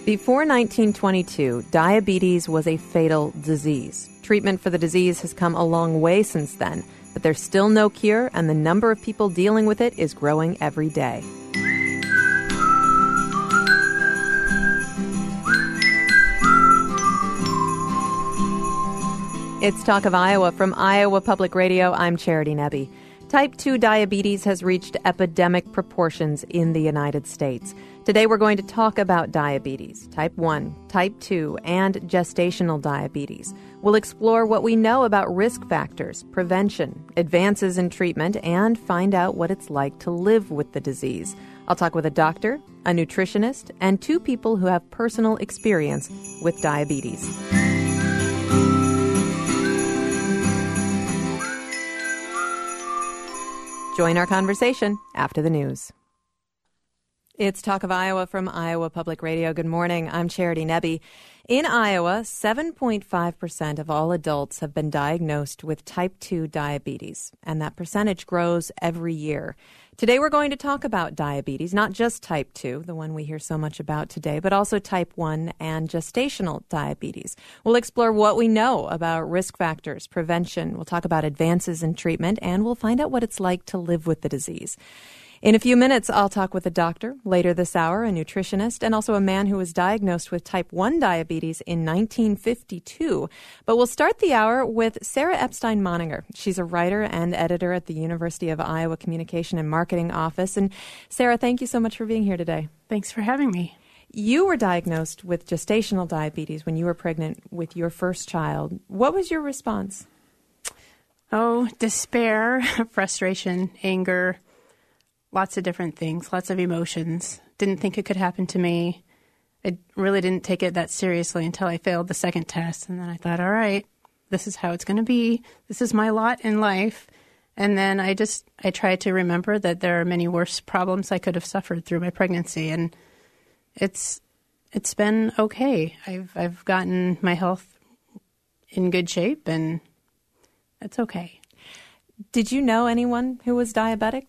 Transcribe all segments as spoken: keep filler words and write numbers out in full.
Before nineteen twenty-two, diabetes was a fatal disease. Treatment for the disease has come a long way since then, but there's still no cure, and the number of people dealing with it is growing every day. It's Talk of Iowa from Iowa Public Radio. I'm Charity Nebbe. Type two diabetes has reached epidemic proportions in the United States. Today we're going to talk about diabetes, type one, type two, and gestational diabetes. We'll explore what we know about risk factors, prevention, advances in treatment, and find out what it's like to live with the disease. I'll talk with a doctor, a nutritionist, and two people who have personal experience with diabetes. Join our conversation after the news. It's Talk of Iowa from Iowa Public Radio. Good morning. I'm Charity Nebbe. In Iowa, seven point five percent of all adults have been diagnosed with type two diabetes, and that percentage grows every year. Today we're going to talk about diabetes, not just type two, the one we hear so much about today, but also type one and gestational diabetes. We'll explore what we know about risk factors, prevention. We'll talk about advances in treatment, and we'll find out what it's like to live with the disease. In a few minutes, I'll talk with a doctor. Later this hour, a nutritionist, and also a man who was diagnosed with type one diabetes in nineteen fifty-two. But we'll start the hour with Sarah Epstein-Moninger. She's a writer and editor at the University of Iowa Communication and Marketing Office. And Sarah, thank you so much for being here today. Thanks for having me. You were diagnosed with gestational diabetes when you were pregnant with your first child. What was your response? Oh, despair, frustration, anger. Lots of different things, lots of emotions. Didn't think it could happen to me. I really didn't take it that seriously until I failed the second test. And then I thought, all right, this is how it's going to be. This is my lot in life. And then I just, I tried to remember that there are many worse problems I could have suffered through my pregnancy. And it's, it's been okay. I've, I've gotten my health in good shape, and it's okay. Did you know anyone who was diabetic?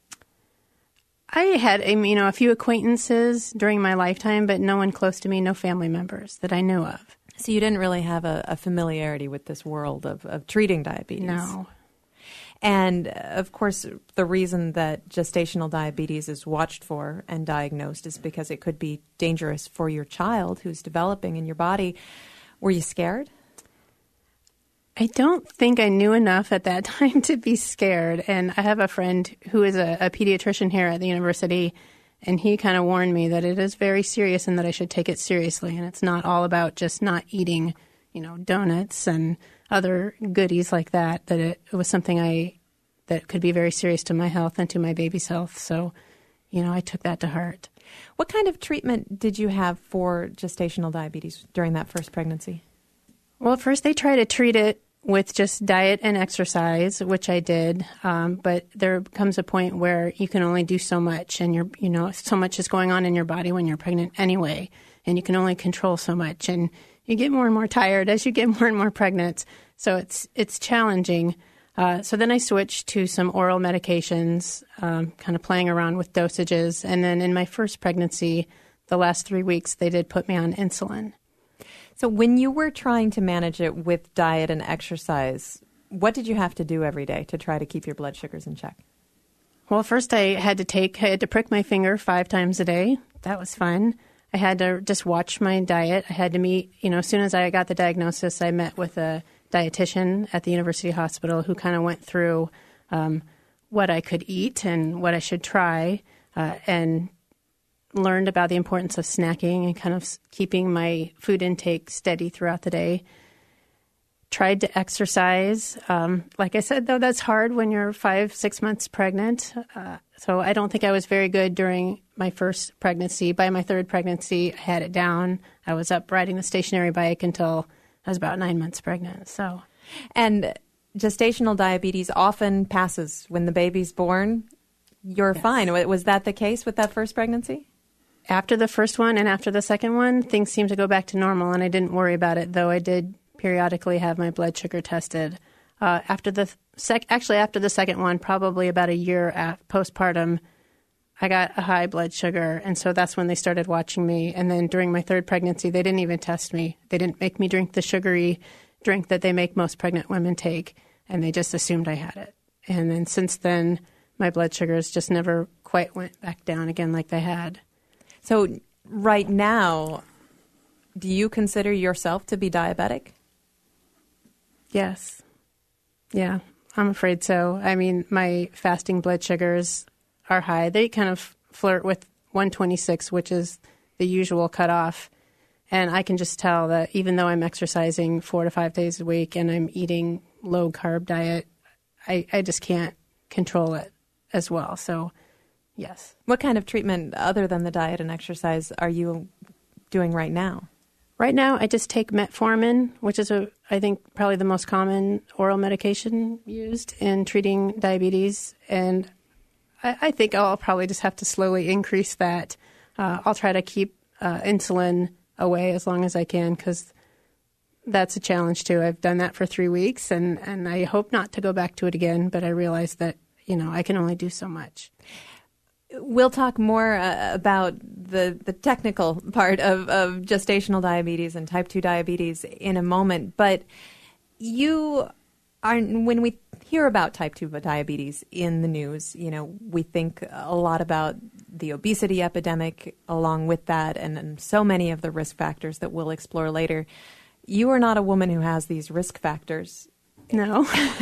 I had, you know, a few acquaintances during my lifetime, but no one close to me, no family members that I knew of. So you didn't really have a, a familiarity with this world of, of treating diabetes? No. And, of course, the reason that gestational diabetes is watched for and diagnosed is because it could be dangerous for your child who's developing in your body. Were you scared? I don't think I knew enough at that time to be scared. And I have a friend who is a, a pediatrician here at the university, and he kind of warned me that it is very serious and that I should take it seriously. And it's not all about just not eating, you know, donuts and other goodies like that, that it, it was something I that could be very serious to my health and to my baby's health. So, you know, I took that to heart. What kind of treatment did you have for gestational diabetes during that first pregnancy? Well, first they try to treat it with just diet and exercise, which I did. Um, but there comes a point where you can only do so much, and you're, you know, so much is going on in your body when you're pregnant anyway, and you can only control so much, and you get more and more tired as you get more and more pregnant. So it's it's challenging. Uh, so then I switched to some oral medications, um, kind of playing around with dosages, and then in my first pregnancy, the last three weeks, they did put me on insulin. So when you were trying to manage it with diet and exercise, what did you have to do every day to try to keep your blood sugars in check? Well, first I had to take, I had to prick my finger five times a day. That was fun. I had to just watch my diet. I had to meet, you know, as soon as I got the diagnosis, I met with a dietitian at the university hospital who kind of went through um, what I could eat and what I should try, uh, and learned about the importance of snacking and kind of keeping my food intake steady throughout the day. Tried to exercise. Um, like I said, though, that's hard when you're five, six months pregnant. Uh, so I don't think I was very good during my first pregnancy. By my third pregnancy, I had it down. I was up riding the stationary bike until I was about nine months pregnant. So, and gestational diabetes often passes when the baby's born. You're yes. fine. Was that the case with that first pregnancy? After the first one and after the second one, things seemed to go back to normal, and I didn't worry about it, though I did periodically have my blood sugar tested. Uh, after the sec- actually after the second one, probably about a year af- postpartum, I got a high blood sugar, and so that's when they started watching me. And then during my third pregnancy, they didn't even test me. They didn't make me drink the sugary drink that they make most pregnant women take, and they just assumed I had it. And then since then, my blood sugars just never quite went back down again like they had. So right now, do you consider yourself to be diabetic? Yes. Yeah, I'm afraid so. I mean, my fasting blood sugars are high. They kind of flirt with one twenty-six, which is the usual cutoff. And I can just tell that even though I'm exercising four to five days a week and I'm eating low-carb diet, I, I just can't control it as well. So, yes. What kind of treatment other than the diet and exercise are you doing right now? Right now, I just take metformin, which is, a, I think, probably the most common oral medication used in treating diabetes. And I, I think I'll probably just have to slowly increase that. Uh, I'll try to keep uh, insulin away as long as I can because that's a challenge, too. I've done that for three weeks, and, and I hope not to go back to it again, but I realize that, you know, I can only do so much. We'll talk more uh, about the, the technical part of, of gestational diabetes and type two diabetes in a moment. But you are, when we hear about type two diabetes in the news, you know, we think a lot about the obesity epidemic along with that and, and so many of the risk factors that we'll explore later. You are not a woman who has these risk factors. No.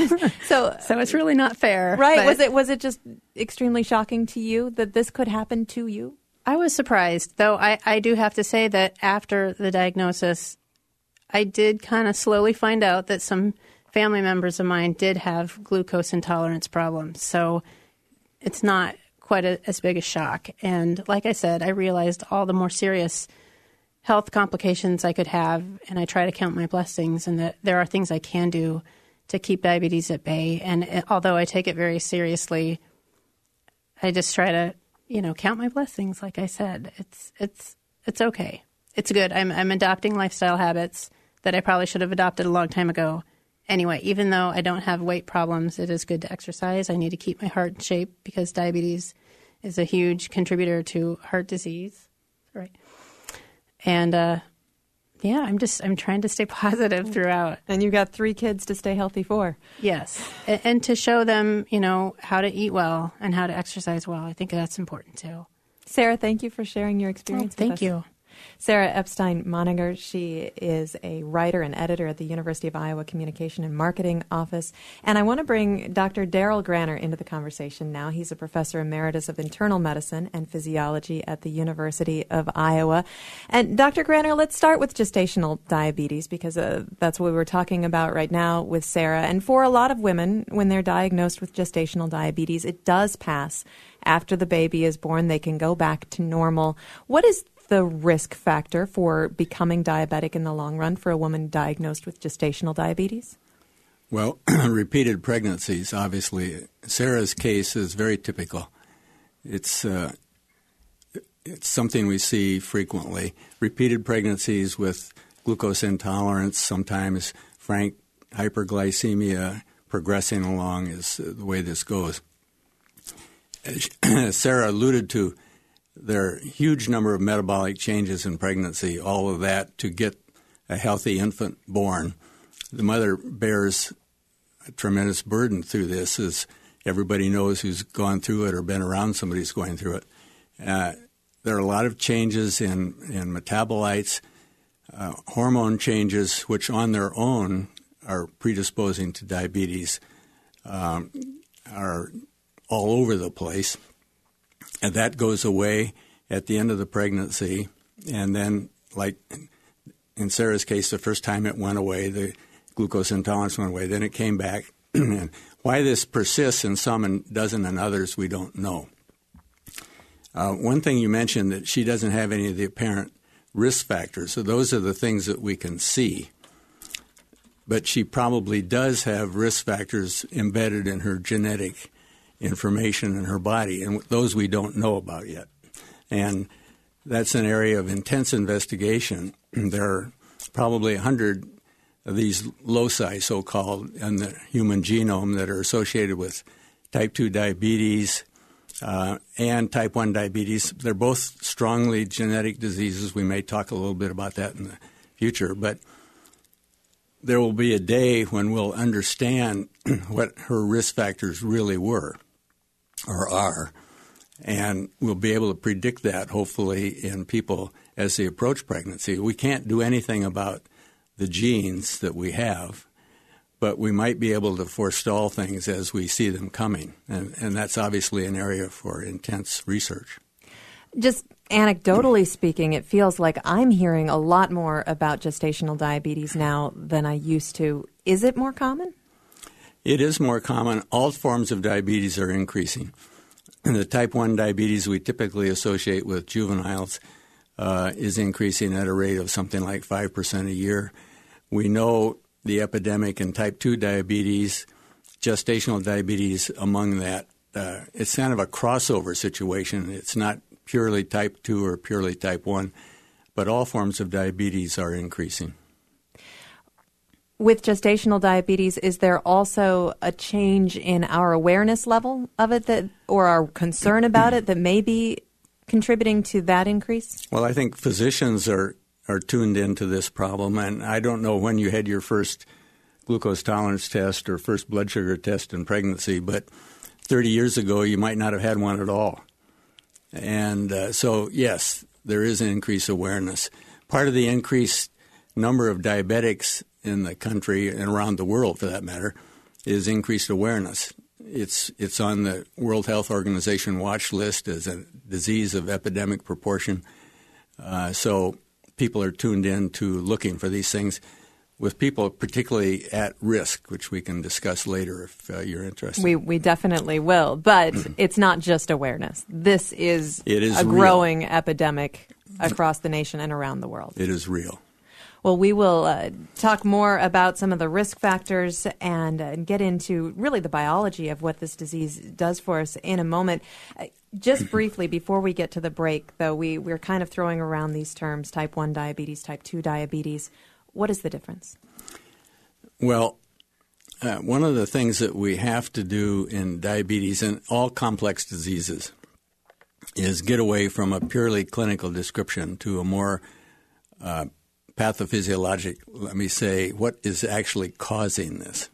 so so it's really not fair. Right. But was it was it just extremely shocking to you that this could happen to you? I was surprised, though I, I do have to say that after the diagnosis, I did kind of slowly find out that some family members of mine did have glucose intolerance problems. So it's not quite a, as big a shock. And like I said, I realized all the more serious health complications I could have, and I try to count my blessings and that there are things I can do to keep diabetes at bay. And it, although I take it very seriously, I just try to, you know, count my blessings. Like I said, it's it's it's okay. It's good. I'm I'm adopting lifestyle habits that I probably should have adopted a long time ago. Anyway, even though I don't have weight problems, it is good to exercise. I need to keep my heart in shape because diabetes is a huge contributor to heart disease. Right. And uh, yeah, I'm just I'm trying to stay positive throughout. And you've got three kids to stay healthy for. Yes, and, and to show them, you know, how to eat well and how to exercise well. I think that's important too. Sarah, thank you for sharing your experience. Oh, thank with us. you. Sarah Epstein-Moninger, she is a writer and editor at the University of Iowa Communication and Marketing Office. And I want to bring Doctor Darrell Granner into the conversation now. He's a professor emeritus of internal medicine and physiology at the University of Iowa. And Doctor Granner, let's start with gestational diabetes because uh, that's what we're talking about right now with Sarah. And for a lot of women, when they're diagnosed with gestational diabetes, it does pass. After the baby is born, they can go back to normal. What is the risk factor for becoming diabetic in the long run for a woman diagnosed with gestational diabetes? Well, repeated pregnancies, obviously. Sarah's case is very typical. It's uh, it's something we see frequently. Repeated pregnancies with glucose intolerance, sometimes frank hyperglycemia progressing along is the way this goes. As Sarah alluded to, there are a huge number of metabolic changes in pregnancy, all of that to get a healthy infant born. The mother bears a tremendous burden through this, as everybody knows who's gone through it or been around somebody who's going through it. Uh, there are a lot of changes in, in metabolites, uh, hormone changes, which on their own are predisposing to diabetes, um, are all over the place. And that goes away at the end of the pregnancy. And then, like in Sarah's case, the first time it went away, the glucose intolerance went away. Then it came back. And why this persists in some and doesn't in others, we don't know. Uh, one thing you mentioned, that she doesn't have any of the apparent risk factors. So those are the things that we can see. But she probably does have risk factors embedded in her genetic information in her body, and those we don't know about yet. And that's an area of intense investigation. There are probably one hundred of these loci, so-called, in the human genome that are associated with type two diabetes, uh, and type one diabetes. They're both strongly genetic diseases. We may talk a little bit about that in the future, but there will be a day when we'll understand what her risk factors really were or are, and we'll be able to predict that, hopefully, in people as they approach pregnancy. We can't do anything about the genes that we have, but we might be able to forestall things as we see them coming, and, and that's obviously an area for intense research. Just anecdotally speaking, it feels like I'm hearing a lot more about gestational diabetes now than I used to. Is it more common? It is more common. All forms of diabetes are increasing. And the type one diabetes we typically associate with juveniles uh, is increasing at a rate of something like five percent a year. We know the epidemic in type two diabetes, gestational diabetes among that. Uh, it's kind of a crossover situation. It's not purely type two or purely type one, but all forms of diabetes are increasing. With gestational diabetes, is there also a change in our awareness level of it that, or our concern about it that may be contributing to that increase? Well, I think physicians are, are tuned into this problem, and I don't know when you had your first glucose tolerance test or first blood sugar test in pregnancy, but thirty years ago you might not have had one at all. And uh, so, yes, there is an increased awareness. Part of the increased number of diabetics in the country and around the world, for that matter, is increased awareness. It's it's on the World Health Organization watch list as a disease of epidemic proportion. Uh, so people are tuned in to looking for these things with people particularly at risk, which we can discuss later if uh, you're interested. We we definitely will, but it's not just awareness. This is, it is a real. growing epidemic across the nation and around the world. It is real. Well, we will uh, talk more about some of the risk factors and uh, get into really the biology of what this disease does for us in a moment. Uh, just briefly, before we get to the break, though, we, we're kind of throwing around these terms, type one diabetes, type two diabetes. What is the difference? Well, uh, one of the things that we have to do in diabetes and all complex diseases is get away from a purely clinical description to a more uh, pathophysiologic, let me say, what is actually causing this.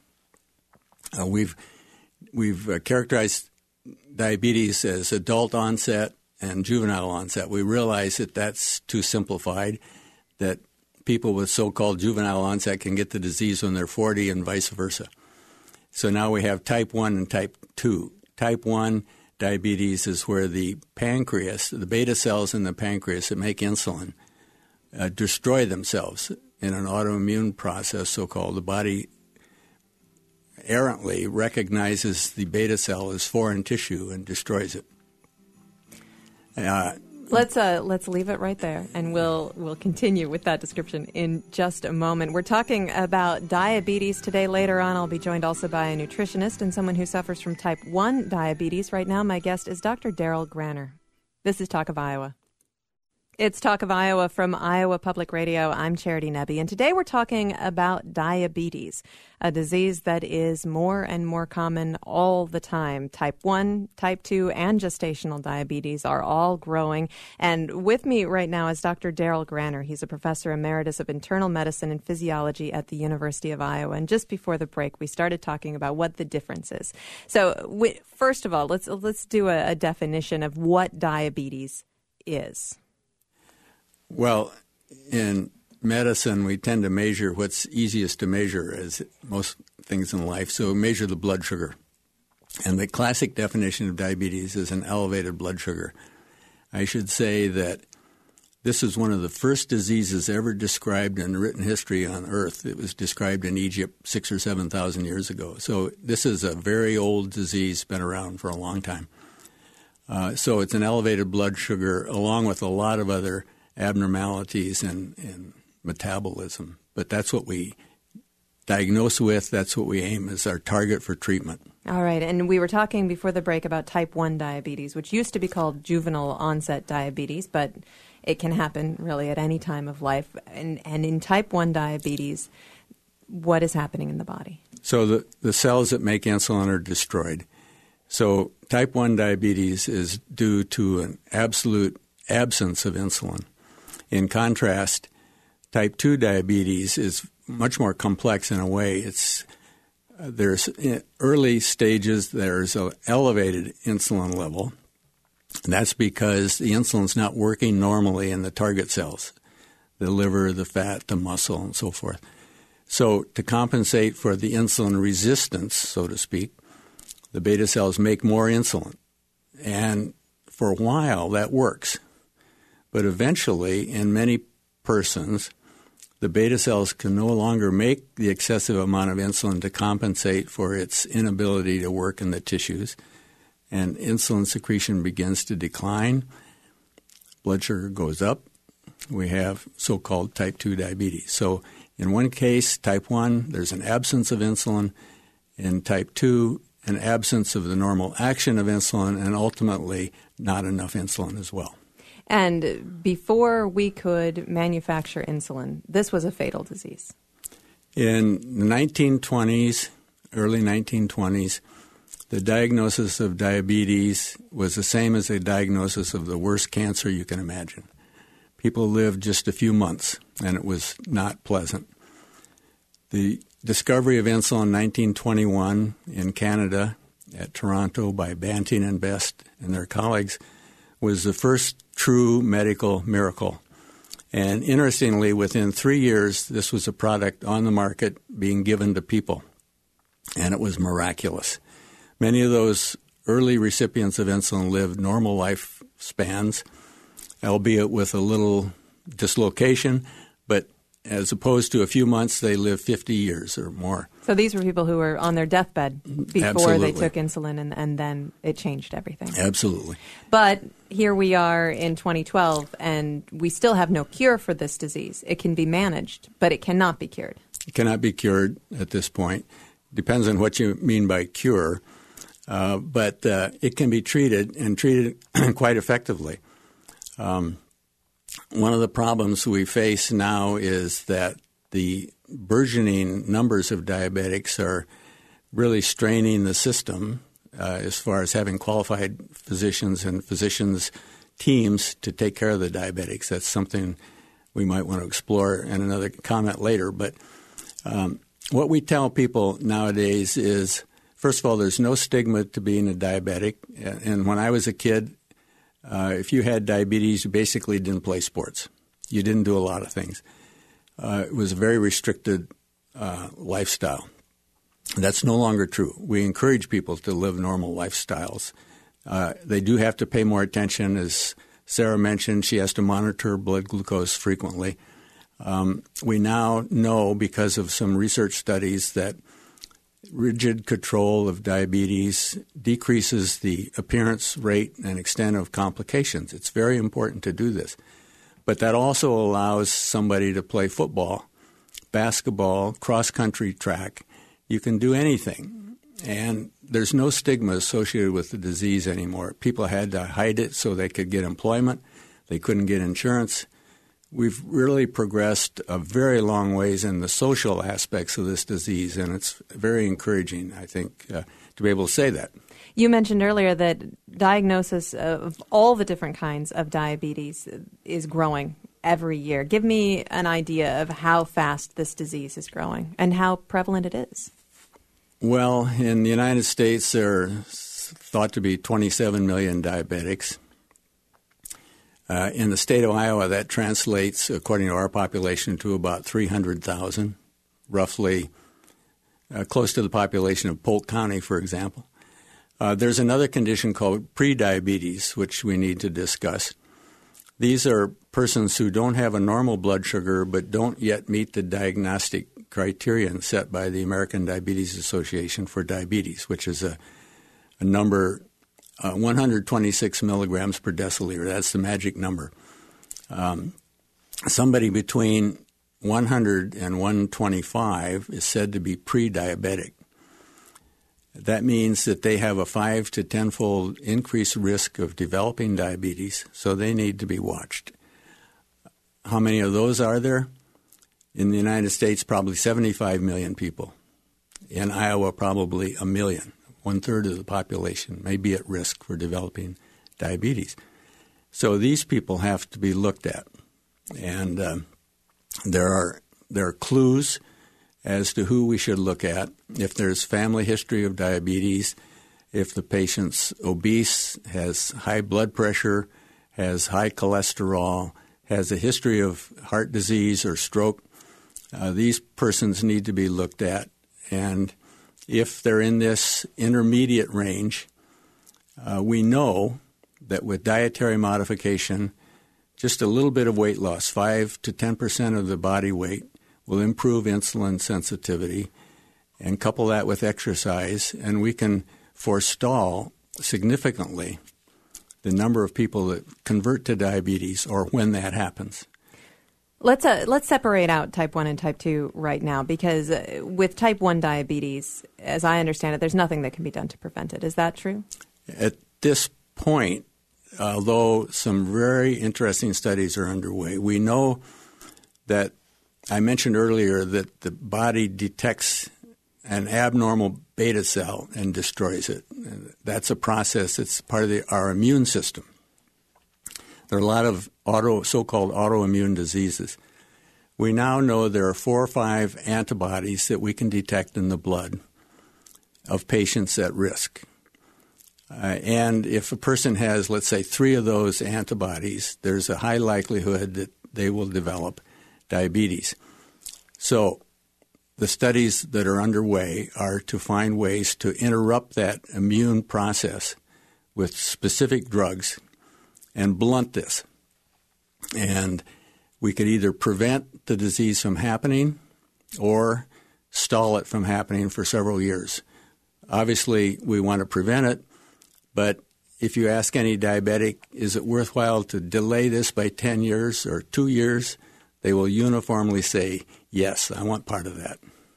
Uh, we've we've uh, characterized diabetes as adult onset and juvenile onset. We realize that that's too simplified, that people with so-called juvenile onset can get the disease when they're forty and vice versa. So now we have type one and type two. Type one diabetes is where the pancreas, the beta cells in the pancreas that make insulin, uh, destroy themselves in an autoimmune process, so-called. The body errantly recognizes the beta cell as foreign tissue and destroys it. Uh, Let's uh, let's leave it right there, and we'll we'll continue with that description in just a moment. We're talking about diabetes today. Later on, I'll be joined also by a nutritionist and someone who suffers from type one diabetes. Right now, my guest is Doctor Darrell Granner. This is Talk of Iowa. It's Talk of Iowa from Iowa Public Radio. I'm Charity Nebbe, and today we're talking about diabetes, a disease that is more and more common all the time. Type one, type two, and gestational diabetes are all growing. And with me right now is Doctor Darrell Granner. He's a professor emeritus of internal medicine and physiology at the University of Iowa. And just before the break, we started talking about what the difference is. So we, first of all, let's let's do a, a definition of what diabetes is. Well, in medicine, we tend to measure what's easiest to measure, as most things in life. So we measure the blood sugar. And the classic definition of diabetes is an elevated blood sugar. I should say that this is one of the first diseases ever described in written history on Earth. It was described in Egypt six or seven thousand years ago. So this is a very old disease, been around for a long time. Uh, so it's an elevated blood sugar along with a lot of other abnormalities in, in metabolism. But that's what we diagnose with. That's what we aim as our target for treatment. All right. And we were talking before the break about type one diabetes, which used to be called juvenile onset diabetes, but it can happen really at any time of life. And, and in type one diabetes, what is happening in the body? So the, the cells that make insulin are destroyed. So type one diabetes is due to an absolute absence of insulin. In contrast, type two diabetes is much more complex in a way. It's uh, there's in early stages there's an elevated insulin level. And that's because the insulin's not working normally in the target cells, the liver, the fat, the muscle, and so forth. So to compensate for the insulin resistance, so to speak, the beta cells make more insulin. And for a while, that works. But eventually, in many persons, the beta cells can no longer make the excessive amount of insulin to compensate for its inability to work in the tissues, and insulin secretion begins to decline. Blood sugar goes up. We have so-called type two diabetes. So in one case, type one, there's an absence of insulin. In type two, an absence of the normal action of insulin, and ultimately not enough insulin as well. And before we could manufacture insulin, this was a fatal disease. In the nineteen twenties, early nineteen twenties, the diagnosis of diabetes was the same as a diagnosis of the worst cancer you can imagine. People lived just a few months, and it was not pleasant. The discovery of insulin in nineteen twenty-one in Canada at Toronto by Banting and Best and their colleagues was the first true medical miracle. And interestingly, within three years, this was a product on the market being given to people, and it was miraculous. Many of those early recipients of insulin lived normal lifespans, albeit with a little dislocation, but as opposed to a few months, they lived fifty years or more. So these were people who were on their deathbed before Absolutely. they took insulin, and, and then it changed everything. Absolutely. But here we are in twenty twelve, and we still have no cure for this disease. It can be managed, but it cannot be cured. It cannot be cured at this point. Depends on what you mean by cure. Uh, but uh, it can be treated, and treated quite effectively. Um, one of the problems we face now is that the burgeoning numbers of diabetics are really straining the system uh, as far as having qualified physicians and physicians' teams to take care of the diabetics. That's something we might want to explore in another comment later. But um, what we tell people nowadays is, first of all, there's no stigma to being a diabetic. And when I was a kid, uh, if you had diabetes, you basically didn't play sports. You didn't do a lot of things. Uh, it was a very restricted uh, lifestyle. That's no longer true. We encourage people to live normal lifestyles. Uh, they do have to pay more attention. As Sarah mentioned, she has to monitor blood glucose frequently. Um, we now know, because of some research studies, that rigid control of diabetes decreases the appearance, rate, and extent of complications. It's very important to do this. But that also allows somebody to play football, basketball, cross-country track. You can do anything. And there's no stigma associated with the disease anymore. People had to hide it so they could get employment. They couldn't get insurance. We've really progressed a very long ways in the social aspects of this disease, and it's very encouraging, I think, uh, to be able to say that. You mentioned earlier that diagnosis of all the different kinds of diabetes is growing every year. Give me an idea of how fast this disease is growing and how prevalent it is. Well, in the United States, there are thought to be twenty-seven million diabetics. Uh, in the state of Iowa, that translates, according to our population, to about three hundred thousand, roughly uh, close to the population of Polk County, for example. Uh, there's another condition called prediabetes, which we need to discuss. These are persons who don't have a normal blood sugar but don't yet meet the diagnostic criterion set by the American Diabetes Association for diabetes, which is a, a number Uh, one hundred twenty-six milligrams per deciliter. That's the magic number. Um, somebody between one hundred and one twenty-five is said to be pre-diabetic. That means that they have a five to ten-fold increased risk of developing diabetes, so they need to be watched. How many of those are there? In the United States, probably seventy-five million people. In Iowa, probably a million. one-third of the population may be at risk for developing diabetes. So these people have to be looked at. And um, there are there are clues as to who we should look at. If there's family history of diabetes, if the patient's obese, has high blood pressure, has high cholesterol, has a history of heart disease or stroke, uh, these persons need to be looked at. And if they're in this intermediate range, uh, we know that with dietary modification, just a little bit of weight loss, five to ten percent of the body weight, will improve insulin sensitivity, and couple that with exercise, and we can forestall significantly the number of people that convert to diabetes or when that happens. Let's uh, let's separate out type one and type two right now, because uh, with type one diabetes, as I understand it, there's nothing that can be done to prevent it. Is that true? At this point, although some very interesting studies are underway, we know that I mentioned earlier that the body detects an abnormal beta cell and destroys it. That's a process that's part of the, our immune system. There are a lot of auto, so-called autoimmune diseases. We now know there are four or five antibodies that we can detect in the blood of patients at risk. Uh, and if a person has, let's say, three of those antibodies, there's a high likelihood that they will develop diabetes. So the studies that are underway are to find ways to interrupt that immune process with specific drugs and blunt this. And we could either prevent the disease from happening or stall it from happening for several years. Obviously, we want to prevent it, but if you ask any diabetic, is it worthwhile to delay this by ten years or two years, they will uniformly say, yes, I want part of that.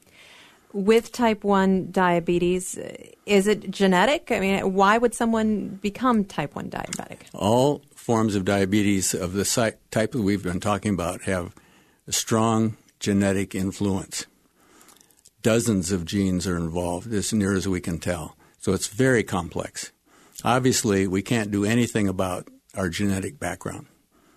With type one diabetes, is it genetic? I mean, why would someone become type one diabetic? All forms of diabetes of the type that we've been talking about have a strong genetic influence. Dozens of genes are involved, as near as we can tell. So it's very complex. Obviously, we can't do anything about our genetic background.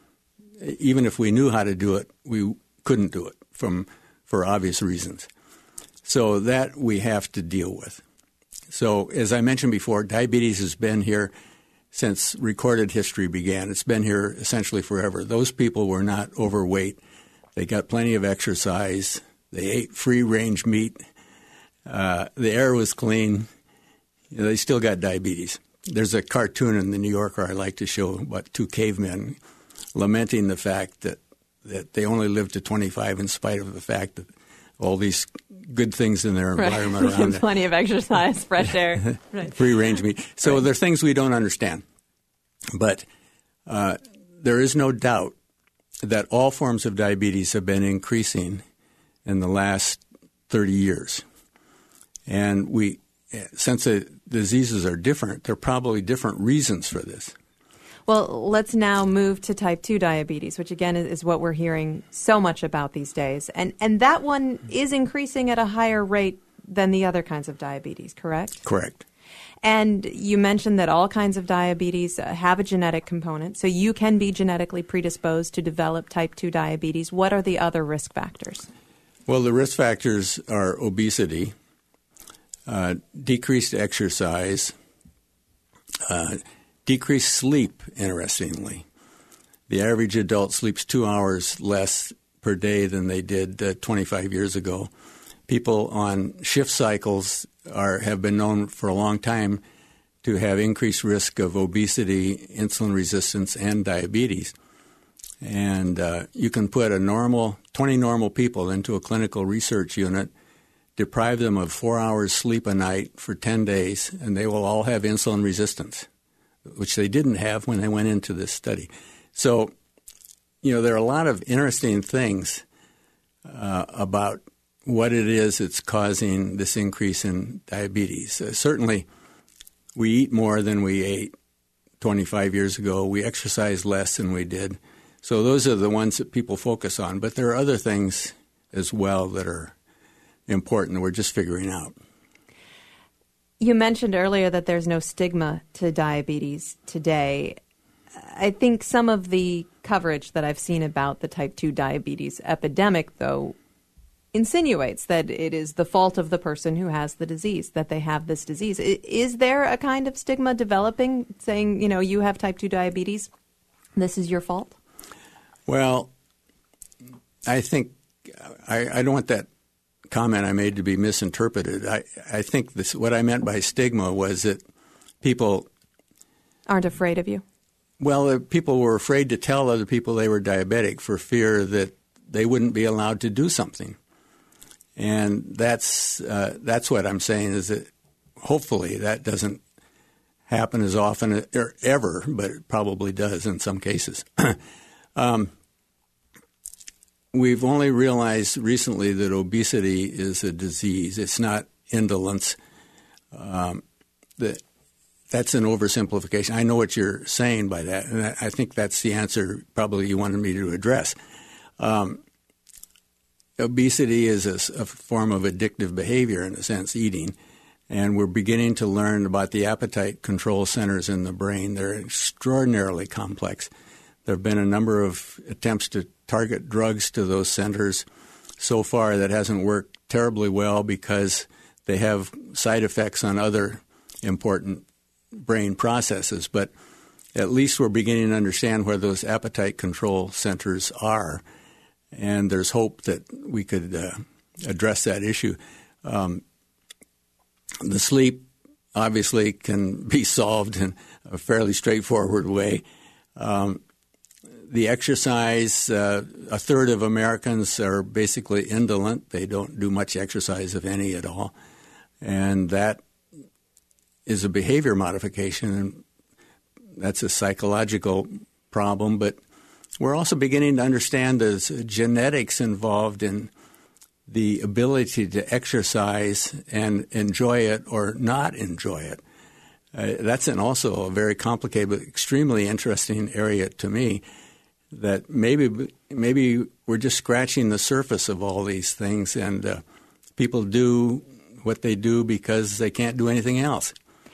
Even if we knew how to do it, we couldn't do it from for obvious reasons. So that we have to deal with. So as I mentioned before, diabetes has been here since recorded history began. It's been here essentially forever. Those people were not overweight. They got plenty of exercise. They ate free-range meat. Uh, the air was clean. You know, they still got diabetes. There's a cartoon in the New Yorker I like to show about two cavemen lamenting the fact that, that they only lived to twenty-five in spite of the fact that all these good things in their environment right. around them. Plenty of exercise, fresh air. Right. Free-range meat. So right. there are things we don't understand. But uh, there is no doubt that all forms of diabetes have been increasing in the last thirty years. And we, since the diseases are different, there are probably different reasons for this. Well, let's now move to type two diabetes, which again is what we're hearing so much about these days. And and that one is increasing at a higher rate than the other kinds of diabetes, correct? Correct. And you mentioned that all kinds of diabetes uh, have a genetic component, so you can be genetically predisposed to develop type two diabetes. What are the other risk factors? Well, the risk factors are obesity, uh, decreased exercise, uh, decreased sleep, interestingly. The average adult sleeps two hours less per day than they did uh, twenty-five years ago. People on shift cycles are have been known for a long time to have increased risk of obesity, insulin resistance, and diabetes. And uh, you can put a normal, twenty normal people into a clinical research unit, deprive them of four hours sleep a night for ten days, and they will all have insulin resistance, which they didn't have when they went into this study. So, you know, there are a lot of interesting things uh, about what it is that's causing this increase in diabetes. Uh, certainly, we eat more than we ate twenty-five years ago. We exercise less than we did. So those are the ones that people focus on. But there are other things as well that are important that we're just figuring out. You mentioned earlier that there's no stigma to diabetes today. I think some of the coverage that I've seen about the type two diabetes epidemic, though, insinuates that it is the fault of the person who has the disease, that they have this disease. Is there a kind of stigma developing saying, you know, you have type two diabetes, this is your fault? Well, I think I, I don't want that comment I made to be misinterpreted. I, I think this, what I meant by stigma was that people aren't afraid of you. Well, uh, people were afraid to tell other people they were diabetic for fear that they wouldn't be allowed to do something. And that's uh, that's what I'm saying is that hopefully that doesn't happen as often or ever, but it probably does in some cases. um, we've only realized recently that obesity is a disease. It's not indolence. Um, the, that's an oversimplification. I know what you're saying by that, and I think that's the answer probably you wanted me to address. Um, Obesity is a, a form of addictive behavior, in a sense, eating, and we're beginning to learn about the appetite control centers in the brain. They're extraordinarily complex. There have been a number of attempts to target drugs to those centers. So far, that hasn't worked terribly well because they have side effects on other important brain processes. But at least we're beginning to understand where those appetite control centers are. And there's hope that we could uh, address that issue. Um, the sleep obviously can be solved in a fairly straightforward way. Um, the exercise, uh, a third of Americans are basically indolent. They don't do much exercise, if any at all. And that is a behavior modification, and that's a psychological problem, but we're also beginning to understand there's genetics involved in the ability to exercise and enjoy it or not enjoy it. Uh, that's an also a very complicated but extremely interesting area to me, that maybe maybe we're just scratching the surface of all these things, and uh, people do what they do because they can't do anything else.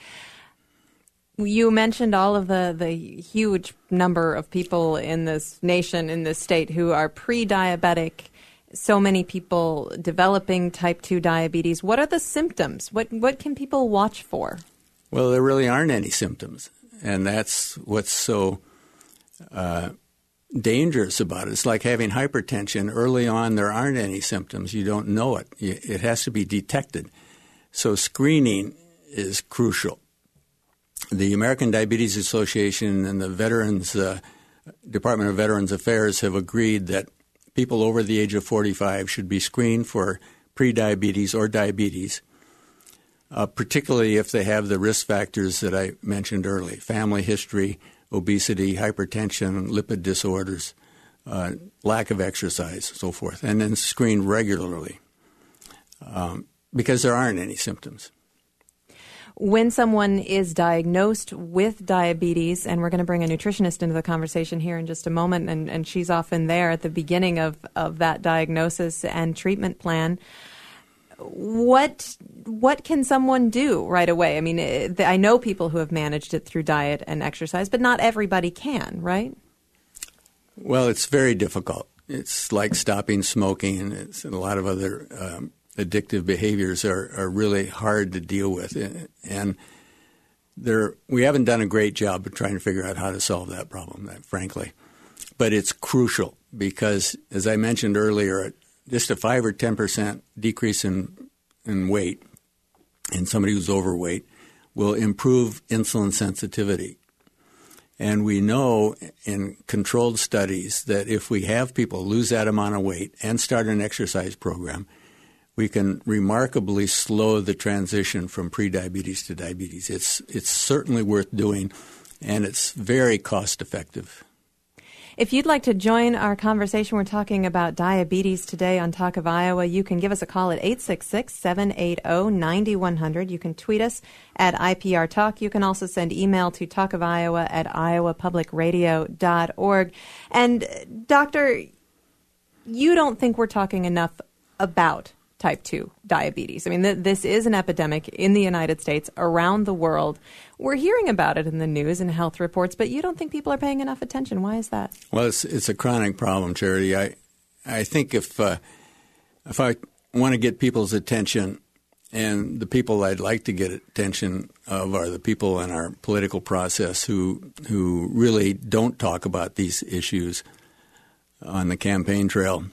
You mentioned all of the, the huge number of people in this nation, in this state, who are pre-diabetic, so many people developing type two diabetes. What are the symptoms? What what can people watch for? Well, there really aren't any symptoms, and that's what's so uh, dangerous about it. It's like having hypertension. Early on, there aren't any symptoms. You don't know it. It has to be detected. So screening is crucial. The American Diabetes Association and the Veterans uh, Department of Veterans Affairs have agreed that people over the age of forty-five should be screened for prediabetes or diabetes, uh, particularly if they have the risk factors that I mentioned earlier: family history, obesity, hypertension, lipid disorders, uh, lack of exercise, so forth, and then screened regularly um, because there aren't any symptoms. When someone is diagnosed with diabetes, and we're going to bring a nutritionist into the conversation here in just a moment, and, and she's often there at the beginning of, of that diagnosis and treatment plan, what what can someone do right away? I mean, it, I know people who have managed it through diet and exercise, but not everybody can, right? Well, it's very difficult. It's like stopping smoking, and, it's, and a lot of other um, addictive behaviors are, are really hard to deal with. And there, we haven't done a great job of trying to figure out how to solve that problem, frankly. But it's crucial because, as I mentioned earlier, just a five or ten percent decrease in, in weight in somebody who's overweight will improve insulin sensitivity. And we know in controlled studies that if we have people lose that amount of weight and start an exercise program, we can remarkably slow the transition from prediabetes to diabetes. It's it's certainly worth doing, and it's very cost effective. If you'd like to join our conversation, we're talking about diabetes today on Talk of Iowa. You can give us a call at eight six six, seven eight zero, nine one zero zero. You can tweet us at I P R Talk. You can also send email to talkofiowa at iowa public radio dot org. And, Doctor, you don't think we're talking enough about type two diabetes. I mean, th- this is an epidemic in the United States, around the world. We're hearing about it in the news and health reports, but you don't think people are paying enough attention. Why is that? Well, it's it's a chronic problem, Charity. I I think if uh, if I want to get people's attention, and the people I'd like to get attention of are the people in our political process who who really don't talk about these issues on the campaign trail.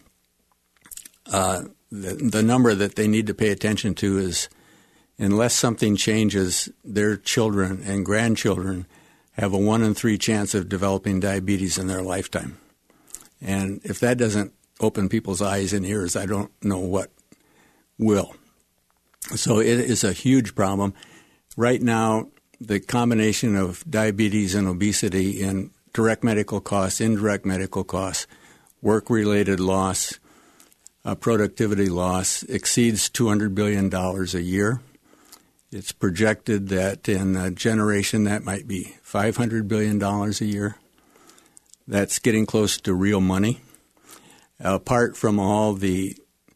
Uh, the, the number that they need to pay attention to is, unless something changes, their children and grandchildren have a one in three chance of developing diabetes in their lifetime. And if that doesn't open people's eyes and ears, I don't know what will. So it is a huge problem. Right now, the combination of diabetes and obesity and direct medical costs, indirect medical costs, work-related loss, uh, productivity loss exceeds two hundred billion dollars a year. It's projected that in a generation that might be five hundred billion dollars a year. That's getting close to real money. Apart from all the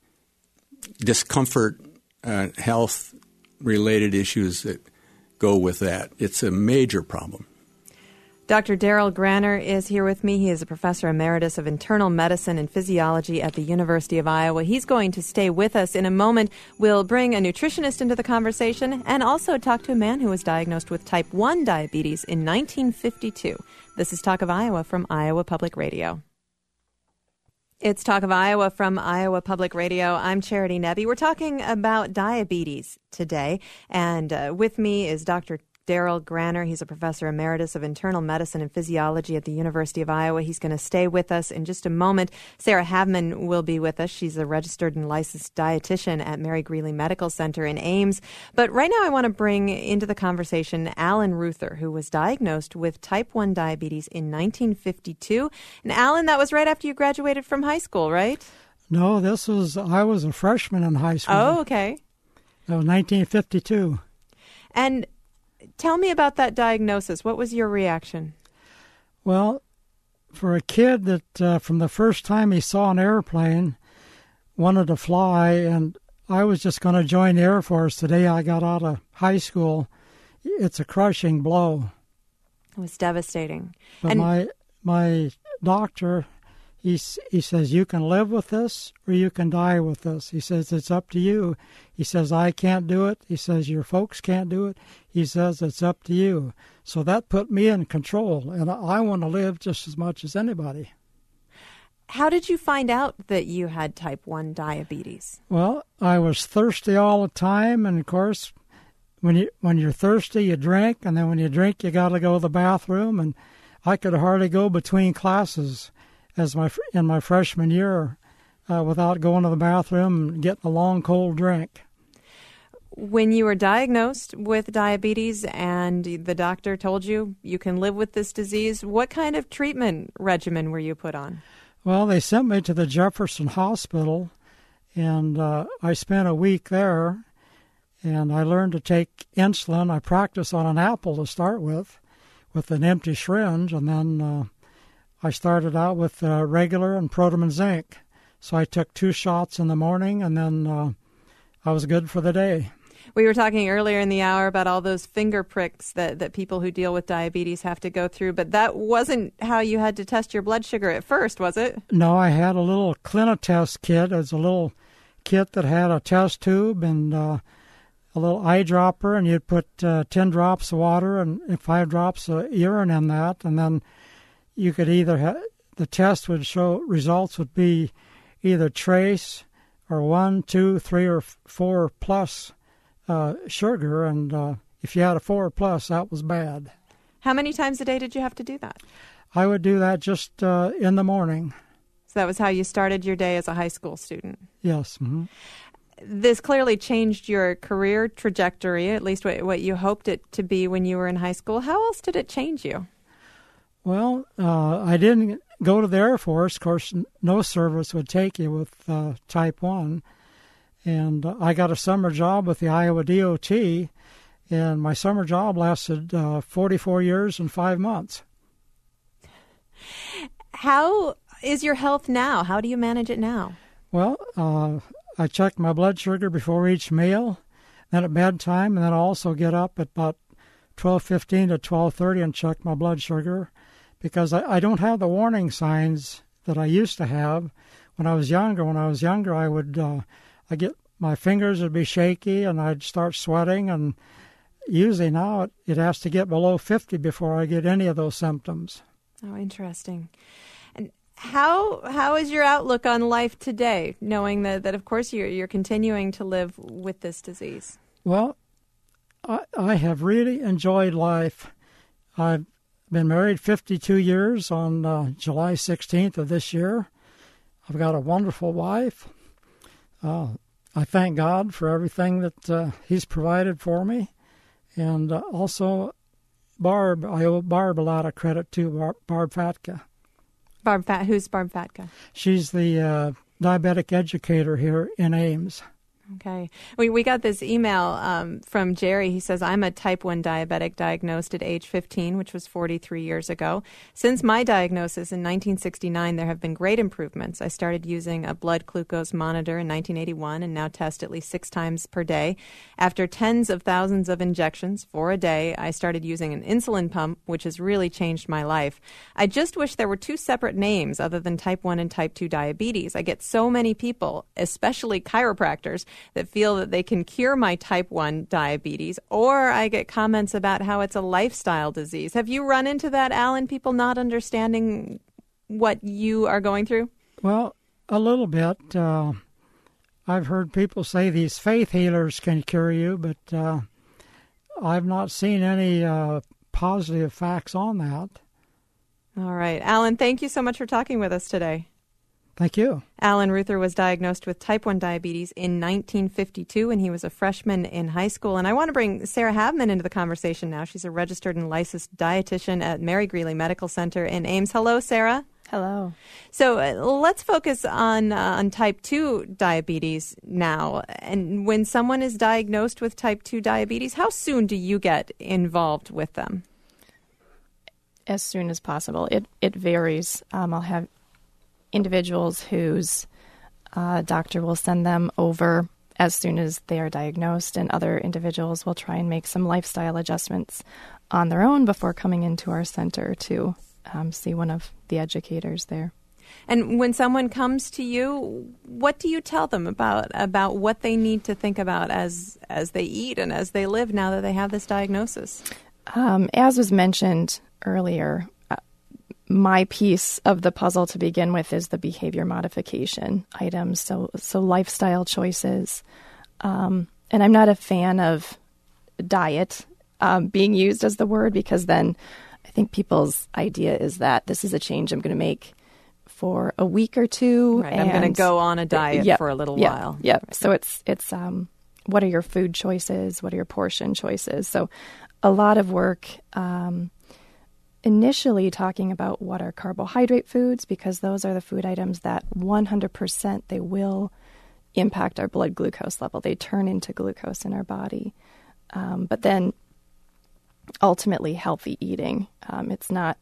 discomfort, uh, health-related issues that go with that, it's a major problem. Doctor Darrell Granner is here with me. He is a professor emeritus of internal medicine and physiology at the University of Iowa. He's going to stay with us in a moment. We'll bring a nutritionist into the conversation and also talk to a man who was diagnosed with type one diabetes in nineteen fifty-two. This is Talk of Iowa from Iowa Public Radio. It's Talk of Iowa from Iowa Public Radio. I'm Charity Nebbe. We're talking about diabetes today, and uh, with me is Doctor Darrell Granner. He's a professor emeritus of internal medicine and physiology at the University of Iowa. He's going to stay with us in just a moment. Sarah Havman will be with us. She's a registered and licensed dietitian at Mary Greeley Medical Center in Ames. But right now I want to bring into the conversation Alan Ruther, who was diagnosed with type one diabetes in nineteen fifty-two. And Alan, that was right after you graduated from high school, right? No, this was, I was a freshman in high school. Oh, okay. That was nineteen fifty-two. And tell me about that diagnosis. What was your reaction? Well, for a kid that uh, from the first time he saw an airplane wanted to fly, and I was just going to join the Air Force the day I got out of high school, it's a crushing blow. It was devastating. But and my my doctor, he, he says, you can live with this or you can die with this. He says, it's up to you. He says, I can't do it. He says, your folks can't do it. He says, it's up to you. So that put me in control, and I want to live just as much as anybody. How did you find out that you had type one diabetes? Well, I was thirsty all the time, and of course, when, you, when you're thirsty, you drink, and then when you drink, you got to go to the bathroom, and I could hardly go between classes as my in my freshman year uh, without going to the bathroom and getting a long, cold drink. When you were diagnosed with diabetes and the doctor told you you can live with this disease, what kind of treatment regimen were you put on? Well, they sent me to the Jefferson Hospital, and uh, I spent a week there, and I learned to take insulin. I practiced on an apple to start with, with an empty syringe, and then uh, I started out with uh, regular and Protamin Zinc. So I took two shots in the morning, and then uh, I was good for the day. We were talking earlier in the hour about all those finger pricks that, that people who deal with diabetes have to go through, but that wasn't how you had to test your blood sugar at first, was it? No, I had a little Clinitest kit. It's a little kit that had a test tube and uh, a little eyedropper, and you'd put uh, ten drops of water and five drops of urine in that, and then you could either have, the test would show, results would be either trace or one, two, three, or four plus uh, sugar, and uh, if you had a four plus, that was bad. How many times a day did you have to do that? I would do that just uh, in the morning. So that was how you started your day as a high school student? Yes. Mm-hmm. This clearly changed your career trajectory, at least what, what you hoped it to be when you were in high school. How else did it change you? Well, uh, I didn't go to the Air Force. Of course, no service would take you with uh, type one. And uh, I got a summer job with the Iowa D O T, and my summer job lasted uh, forty-four years and five months. How is your health now? How do you manage it now? Well, uh, I check my blood sugar before each meal, then at bedtime, and then I also get up at about twelve fifteen to twelve thirty and check my blood sugar, because I, I don't have the warning signs that I used to have when I was younger. When I was younger, I would uh, I get my fingers would be shaky and I'd start sweating, and usually now it, it has to get below fifty before I get any of those symptoms. Oh, interesting. And how how is your outlook on life today, knowing that, that of course you're you're continuing to live with this disease? Well, I, I have really enjoyed life. I've been married fifty-two years on uh, July sixteenth of this year. I've got a wonderful wife. Uh, I thank God for everything that uh, He's provided for me. And uh, also, Barb, I owe Barb a lot of credit too, Barb, Barb Fatka. Barb Fat, who's Barb Fatka? She's the uh, diabetic educator here in Ames. Okay. We we got this email um, from Jerry. He says, I'm a type one diabetic diagnosed at age fifteen, which was forty-three years ago. Since my diagnosis in nineteen sixty-nine, there have been great improvements. I started using a blood glucose monitor in nineteen eighty-one and now test at least six times per day. After tens of thousands of injections for a day, I started using an insulin pump, which has really changed my life. I just wish there were two separate names other than type one and type two diabetes. I get so many people, especially chiropractors, that feel that they can cure my type one diabetes, or I get comments about how it's a lifestyle disease. Have you run into that, Alan, people not understanding what you are going through? Well, a little bit. Uh, I've heard people say these faith healers can cure you, but uh, I've not seen any uh, positive facts on that. All right. Alan, thank you so much for talking with us today. Thank you. Alan Ruther was diagnosed with type one diabetes in nineteen fifty-two, and he was a freshman in high school. And I want to bring Sarah Havman into the conversation now. She's a registered and licensed dietitian at Mary Greeley Medical Center in Ames. Hello, Sarah. Hello. So uh, let's focus on uh, on type two diabetes now. And when someone is diagnosed with type two diabetes, how soon do you get involved with them? As soon as possible. It it varies. Um, I'll have individuals whose uh, doctor will send them over as soon as they are diagnosed, and other individuals will try and make some lifestyle adjustments on their own before coming into our center to um, see one of the educators there. And when someone comes to you, what do you tell them about about what they need to think about as as they eat and as they live now that they have this diagnosis? Um, as was mentioned earlier, uh, my piece of the puzzle to begin with is the behavior modification items, so so lifestyle choices. Um, and I'm not a fan of diet um, being used as the word, because then I think people's idea is that this is a change I'm going to make for a week or two. Right, I'm going to go on a diet yep, for a little yep, while. Yeah. So it's it's um, what are your food choices? What are your portion choices? So a lot of work um, initially talking about what are carbohydrate foods, because those are the food items that one hundred percent they will impact our blood glucose level. They turn into glucose in our body. Um, but then ultimately healthy eating. Um, it's not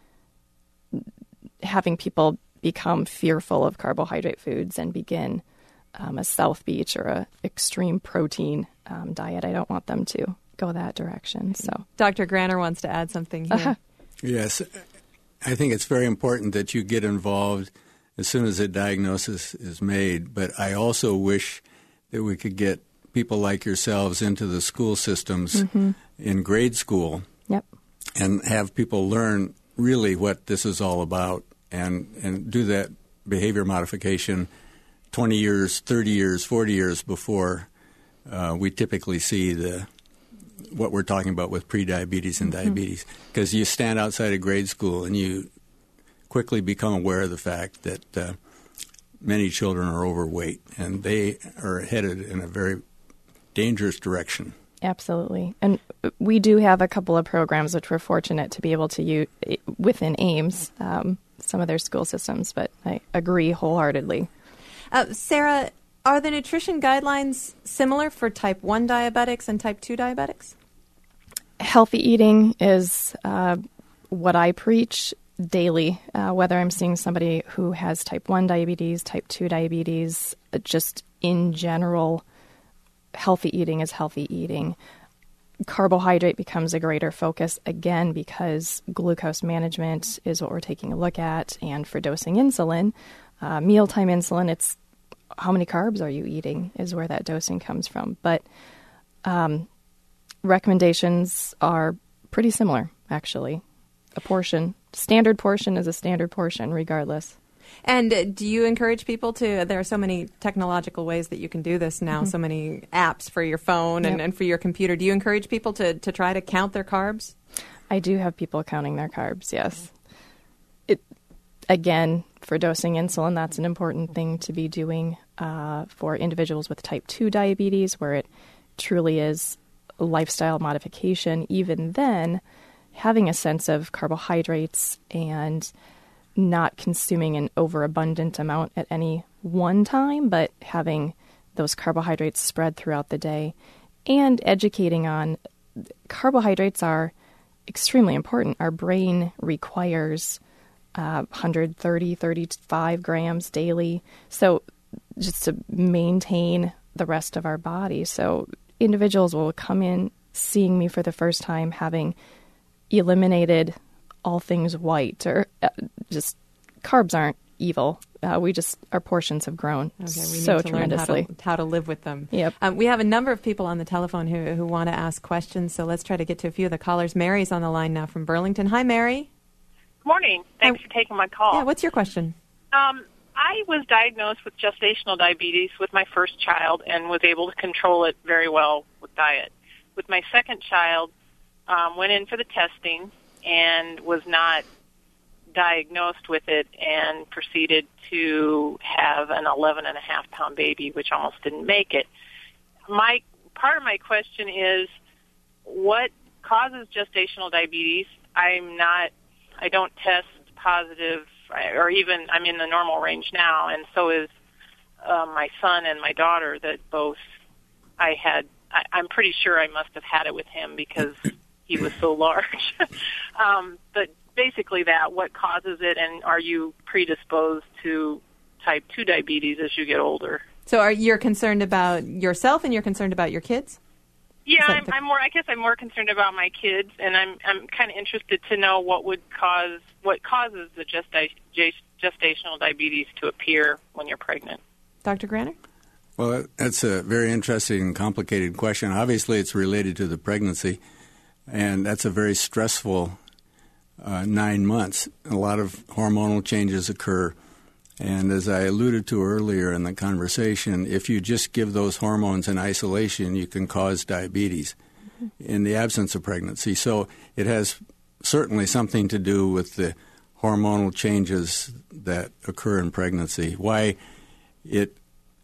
having people become fearful of carbohydrate foods and begin um, a South Beach or a extreme protein um, diet. I don't want them to go that direction. So, Doctor Granner wants to add something here. Uh-huh. Yes, I think it's very important that you get involved as soon as a diagnosis is made. But I also wish that we could get people like yourselves into the school systems mm-hmm. in grade school. Yep. And have people learn really what this is all about, and, and do that behavior modification twenty years, thirty years, forty years before uh, we typically see the what we're talking about with prediabetes and mm-hmm. diabetes. Because you stand outside of grade school and you quickly become aware of the fact that uh, many children are overweight, and they are headed in a very dangerous direction. Absolutely. And we do have a couple of programs which we're fortunate to be able to use within Ames, um, some of their school systems, but I agree wholeheartedly. Uh, Sarah, are the nutrition guidelines similar for type one diabetics and type two diabetics? Healthy eating is uh, what I preach daily, uh, whether I'm seeing somebody who has type one diabetes, type two diabetes, just in general, healthy eating is healthy eating. Carbohydrate becomes a greater focus, again, because glucose management is what we're taking a look at. And for dosing insulin, uh, mealtime insulin, it's how many carbs are you eating is where that dosing comes from. But um, recommendations are pretty similar, actually. A portion, standard portion is a standard portion, regardless. And uh, do you encourage people to, there are so many technological ways that you can do this now, mm-hmm. so many apps for your phone and, yep. and for your computer. Do you encourage people to, to try to count their carbs? I do have people counting their carbs, yes. It Again, for dosing insulin, that's an important thing to be doing uh, for individuals with type two diabetes, where it truly is a lifestyle modification. Even then, having a sense of carbohydrates and not consuming an overabundant amount at any one time, but having those carbohydrates spread throughout the day, and educating on carbohydrates are extremely important. Our brain requires uh, one thirty, thirty-five grams daily, so just to maintain the rest of our body. So individuals will come in seeing me for the first time having eliminated all things white, or uh, just carbs aren't evil. Uh, we just, our portions have grown okay, we so need to tremendously. Learn how, to, how to live with them. Yep. Um, we have a number of people on the telephone who, who want to ask questions, so let's try to get to a few of the callers. Mary's on the line now from Burlington. Hi, Mary. Good morning. Thanks Hi. for taking my call. Yeah, what's your question? Um, I was diagnosed with gestational diabetes with my first child and was able to control it very well with diet. With my second child, um, went in for the testing and was not diagnosed with it and proceeded to have an eleven and a half pound baby, which almost didn't make it. My part of my question is, what causes gestational diabetes? I'm not, I don't test positive, or even I'm in the normal range now, and so is uh, my son and my daughter that both I had, I, I'm pretty sure I must have had it with him because he was so large. um, but basically that, what causes it, and are you predisposed to type two diabetes as you get older? So are you concerned about yourself and you're concerned about your kids? Yeah, I'm, the... I'm more, I guess I'm more concerned about my kids, and I'm I'm kind of interested to know what would cause, what causes the gesta- gestational diabetes to appear when you're pregnant. Doctor Granner? Well, that's a very interesting and complicated question. Obviously, it's related to the pregnancy, and that's a very stressful uh, nine months. A lot of hormonal changes occur. And as I alluded to earlier in the conversation, if you just give those hormones in isolation, you can cause diabetes mm-hmm. in the absence of pregnancy. So it has certainly something to do with the hormonal changes that occur in pregnancy. Why it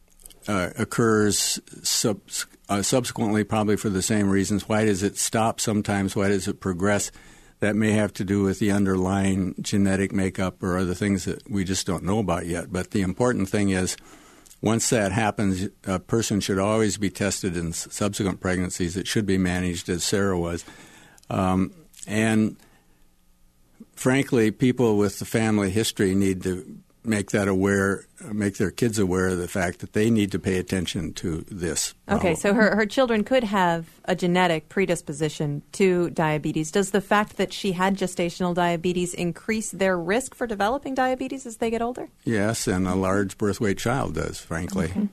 uh, occurs sub- uh, subsequently, probably for the same reasons. Why does it stop sometimes? Why does it progress? That may have to do with the underlying genetic makeup or other things that we just don't know about yet. But the important thing is, once that happens, a person should always be tested in subsequent pregnancies. It should be managed as Sarah was. Um, and frankly, people with the family history need to make that aware, make their kids aware of the fact that they need to pay attention to this problem. Okay, so her, her children could have a genetic predisposition to diabetes. Does the fact that she had gestational diabetes increase their risk for developing diabetes as they get older? Yes, and a large birth weight child does, frankly. Okay.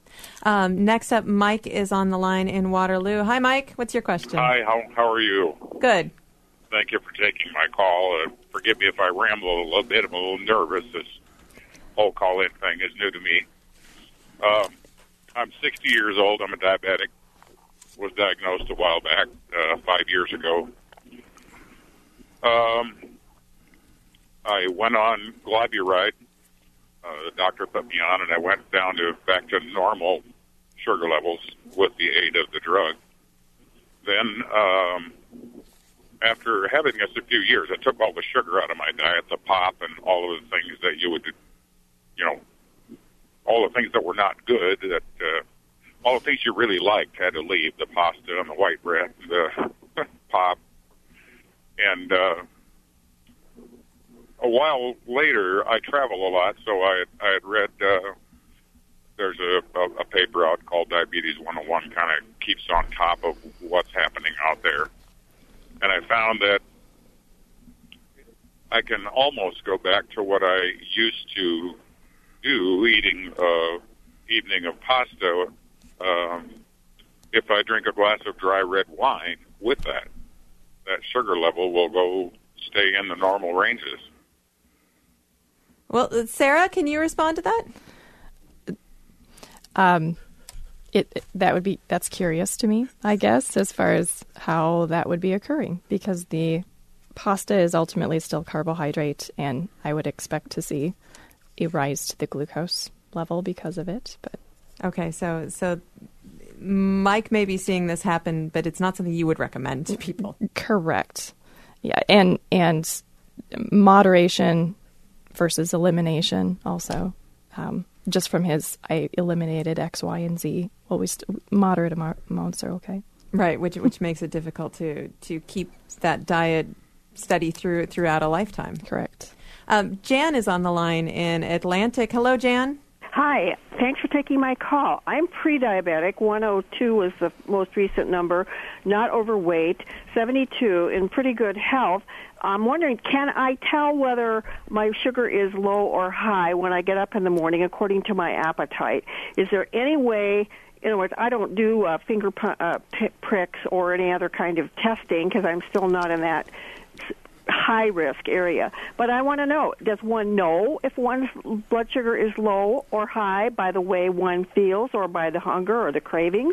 Um, next up, Mike is on the line in Waterloo. Hi, Mike. What's your question? Hi, how, how are you? Good. Thank you for taking my call. Uh, forgive me if I ramble a little bit. I'm a little nervous. This whole call-in thing is new to me. Um, I'm sixty years old. I'm a diabetic. Was diagnosed a while back, uh, five years ago. Um, I went on glyburide. Uh, the doctor put me on, and I went down to back to normal sugar levels with the aid of the drug. Then, um, after having this a few years, I took all the sugar out of my diet, the pop and all of the things that you would, you know, all the things that were not good, that uh, all the things you really liked had to leave, the pasta and the white bread, and the pop. And uh, a while later, I travel a lot, so I, I had read uh, there's a, a, a paper out called Diabetes one oh one, kind of keeps on top of what's happening out there. And I found that I can almost go back to what I used to do, eating uh, evening of pasta, um, if I drink a glass of dry red wine with that. That sugar level will go stay in the normal ranges. Well, Sarah, can you respond to that? Um, it, it that would be that's curious to me, I guess, as far as how that would be occurring, because the pasta is ultimately still carbohydrate, and I would expect to see a rise to the glucose level because of it. But okay, so so Mike may be seeing this happen, but it's not something you would recommend to people. Correct. Yeah, and and moderation versus elimination also. Um, just from his, I eliminated X, Y, and Z. Always moderate amounts are okay. Right, which which makes it difficult to to keep that diet steady through throughout a lifetime. Correct. Um, Jan is on the line in Atlantic. Hello, Jan. Hi. Thanks for taking my call. I'm pre-diabetic. one oh two was the most recent number. Not overweight. seventy-two, in pretty good health. I'm wondering, can I tell whether my sugar is low or high when I get up in the morning according to my appetite? Is there any way, in other words, I don't do uh, finger uh, p- pricks or any other kind of testing because I'm still not in that high-risk area. But I want to know, does one know if one's blood sugar is low or high by the way one feels or by the hunger or the cravings?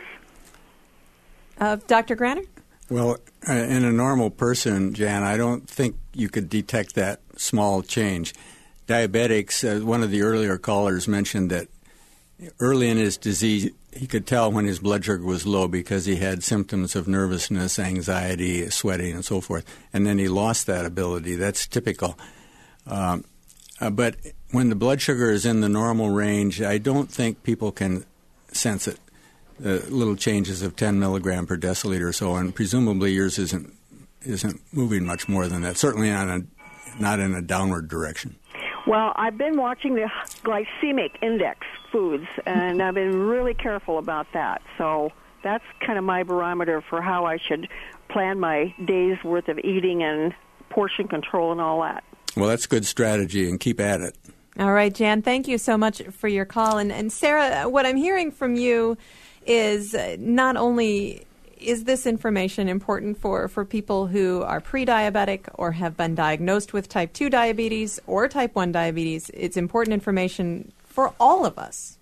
Uh, Doctor Granner? Well, uh, in a normal person, Jan, I don't think you could detect that small change. Diabetics, uh, one of the earlier callers mentioned that early in his disease, he could tell when his blood sugar was low because he had symptoms of nervousness, anxiety, sweating, and so forth. And then he lost that ability. That's typical. Um, uh, but when the blood sugar is in the normal range, I don't think people can sense it. The little changes of ten milligram per deciliter or so, and presumably yours isn't isn't moving much more than that. Certainly not a, not in a downward direction. Well, I've been watching the glycemic index foods, and I've been really careful about that. So that's kind of my barometer for how I should plan my day's worth of eating and portion control and all that. Well, that's good strategy, and keep at it. All right, Jan, thank you so much for your call. And, and Sarah, what I'm hearing from you is not only is this information important for, for people who are pre-diabetic or have been diagnosed with type two diabetes or type one diabetes, it's important information for all of us.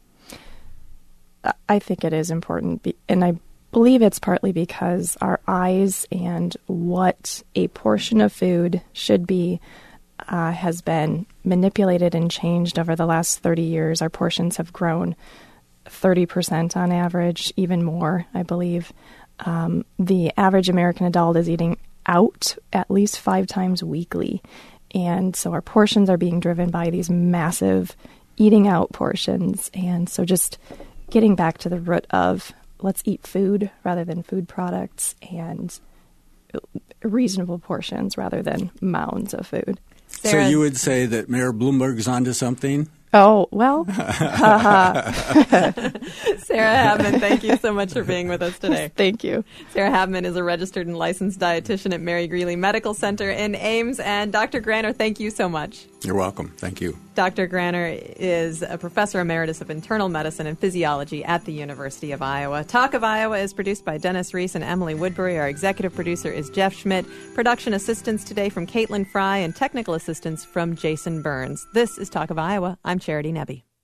I think it is important, and I believe it's partly because our eyes and what a portion of food should be uh, has been manipulated and changed over the last thirty years. Our portions have grown thirty percent on average, even more, I believe. Um, the average American adult is eating out at least five times weekly. And so our portions are being driven by these massive eating out portions. And so just getting back to the root of let's eat food rather than food products and reasonable portions rather than mounds of food. Sarah, so you would say that Mayor Bloomberg's onto something? Oh, well. Sarah Habman, thank you so much for being with us today. Thank you. Sarah Habman is a registered and licensed dietitian at Mary Greeley Medical Center in Ames. And Doctor Granner, thank you so much. You're welcome. Thank you. Doctor Granner is a professor emeritus of internal medicine and physiology at the University of Iowa. Talk of Iowa is produced by Dennis Reese and Emily Woodbury. Our executive producer is Jeff Schmidt. Production assistance today from Caitlin Fry and technical assistance from Jason Burns. This is Talk of Iowa. I'm Charity Nebbe.